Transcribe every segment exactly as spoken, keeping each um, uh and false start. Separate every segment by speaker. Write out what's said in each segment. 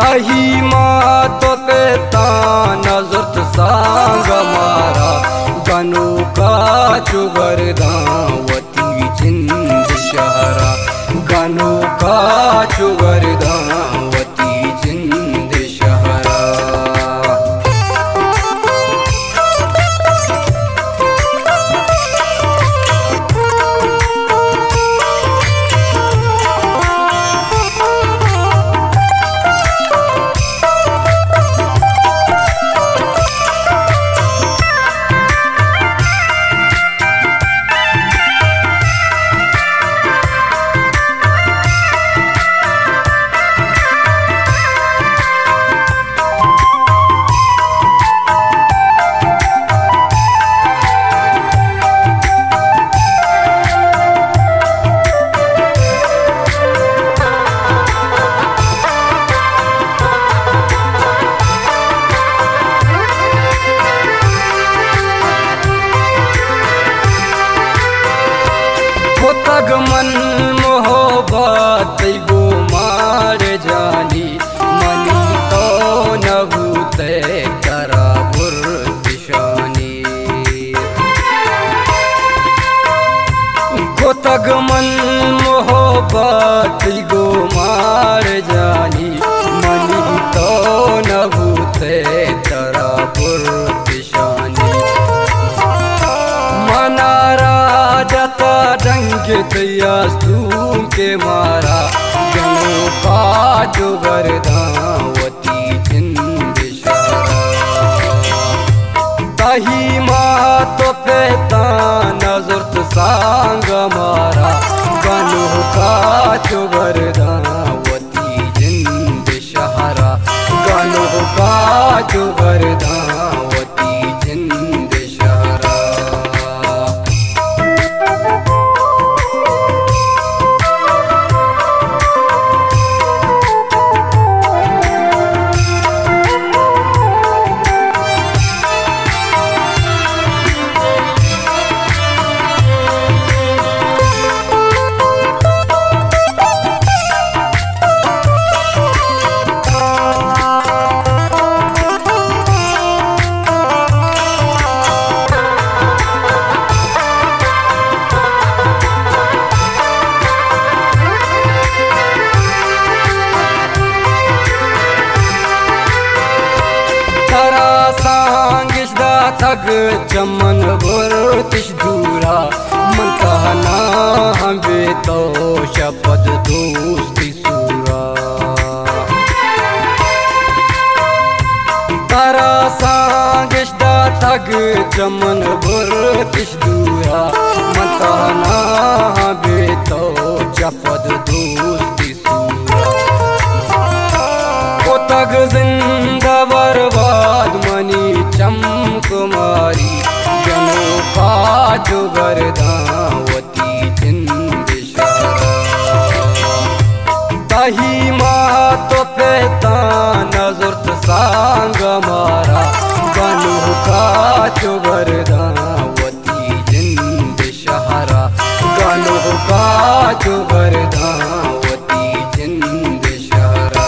Speaker 1: ताही मातो पे नजरत सांग मारा गनु का चुगर दावती जिंद शहरा गनु का चुगर दावती जिंद शहरा। मन मोहब्बत गो मार जानी मनी तो न भूते करा बुर्दिशानी गोतग मन मोहब्बत गो मार जानी मनी तो न भूते करा बुर्दिशानी मनारा जाता डंग तू के मारा गनु का चुगर दावती जिंद शहरा। ताही मातो पे नजरत सांग मारा गनु का चुगर दावती जिंद शहरा गनु का चुगर दावती जिंद शहरा। थग चमन बुरतिश दूरा मन कहना हमें तो शपथ दोस्ती सूरा तारा सांगिश्दा थग चमन बुरतिश दूरा मन कहना हमें तो शपथ दोस्ती सूरा। ओ तग जिंदा बर्बाद मनी चमक मारी गनु का चुगर दावती जिंद शहरा। ताही मातो पे नजरत सांग मारा गनु का चुगर दावती जिंद शहरा गनु का चुगर दावती जिंद शहरा।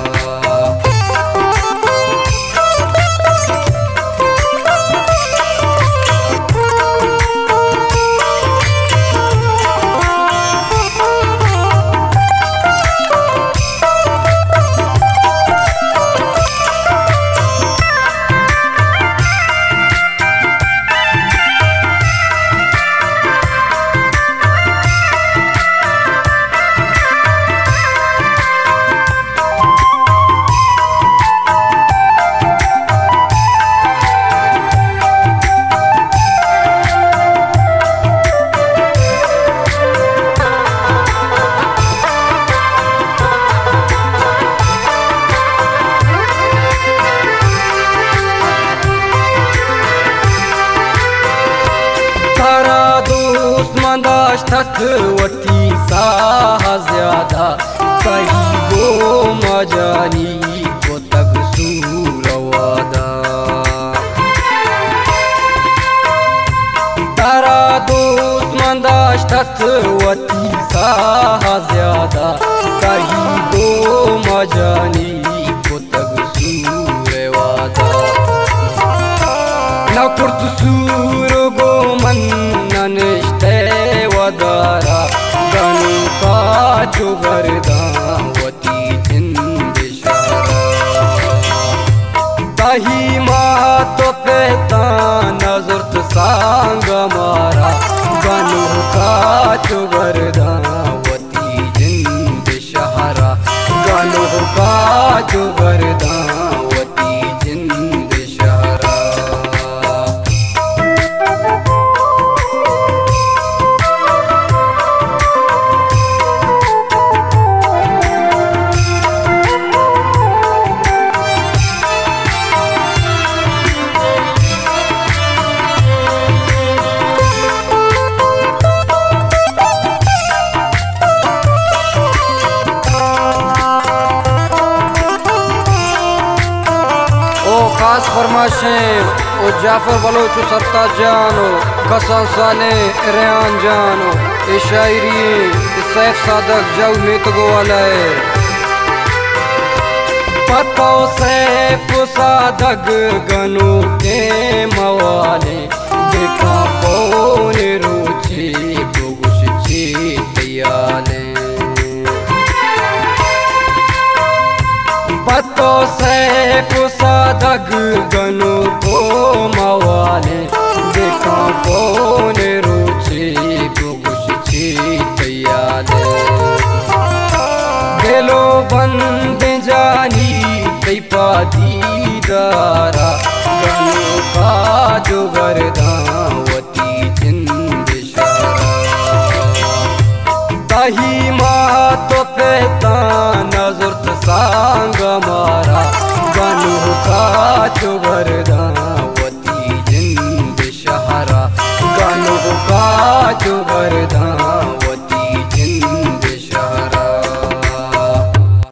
Speaker 1: वती साह ज्यादा कहीं गो मजानी को तक सूरवादा तारा दोस्त मंदाश्त वती साह ज्यादा कहीं गो मजानी को कुर्त सूर गो मन निष्ठे वदारा गनु का चुगरदावती जिंद ताही माँ तो पेता नजर सांग मारा गनु का चुगरदावती जिंद शहरा गनु का चुगरदावती जिंद शहरा। खास फरमाशें ओ जाफर बलोच सत्ता जानो कसन साले रेहान जानो ए शायरी सैफ सादक जाऊ नीत गोवाले पतो सैफ सादक गनु के मवाले देखा कौन रुचि बुगुश चीतियाले पतो सैफ सादक गनु को मवाले देखा कौन रुचि बुगुश चीतियाले गेलो बंद जानी कैपा दीदारा गनु का जुगरदावती जिंद शहरा ताही माँ तो पेता नजर सांग मारा गनु का चुगरदावती जिंद शहरा गनु का चुगरदा